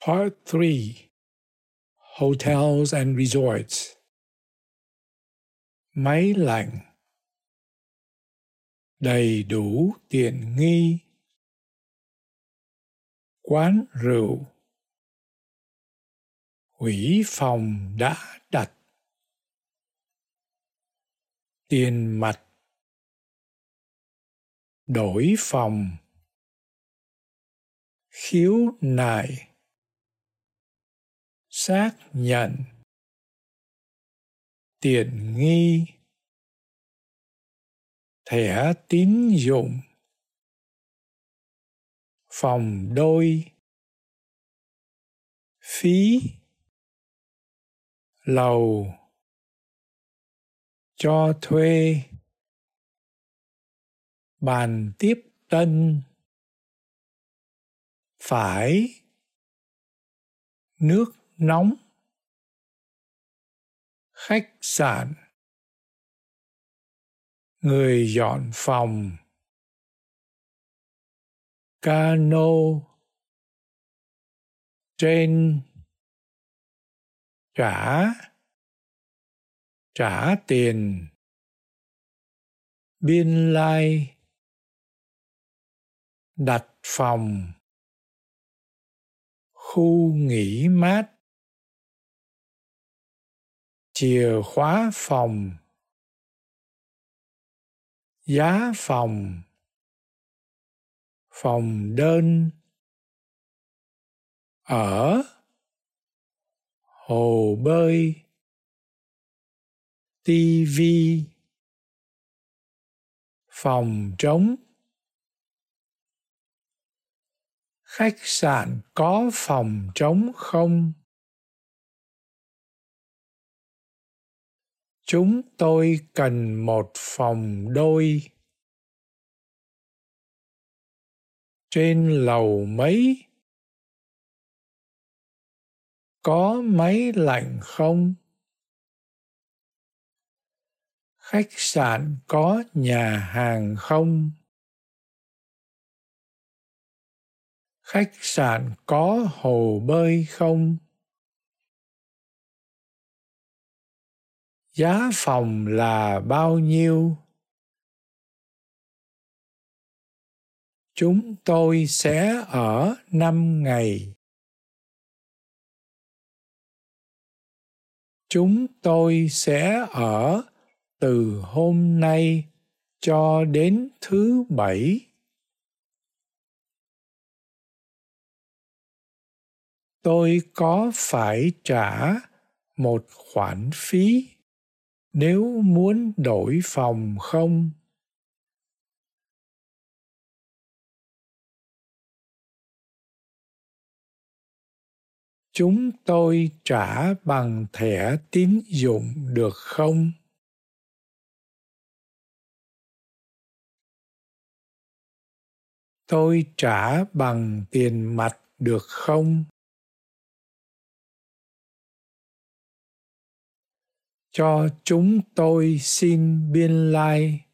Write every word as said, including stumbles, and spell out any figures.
Part three. Hotels and Resorts. Máy lạnh. Đầy đủ tiện nghi. Quán rượu. Hủy phòng đã đặt. Tiền mặt. Đổi phòng. Khiếu nại. Xác nhận. Tiện nghi. Thẻ tín dụng. Phòng đôi. Phí. Lầu. Cho thuê. Bàn tiếp tân. Phải. Nước nóng. Khách sạn. Người dọn phòng. Cano. Trên. Trả. Trả tiền. Biên lai. Đặt phòng. Khu nghỉ mát. Chìa khóa phòng. Giá phòng. Phòng đơn. Ở. Hồ bơi. Tivi. Phòng trống. Khách sạn có phòng trống không? Chúng tôi cần một phòng đôi. Trên lầu mấy? Có máy lạnh không? Khách sạn có nhà hàng không? Khách sạn có hồ bơi không? Giá phòng là bao nhiêu? Chúng tôi sẽ ở năm ngày. Chúng tôi sẽ ở từ hôm nay cho đến thứ bảy. Tôi có phải trả một khoản phí nếu muốn đổi phòng không? Chúng tôi trả bằng thẻ tín dụng được không? Tôi trả bằng tiền mặt được không? Cho chúng tôi xin biên lai.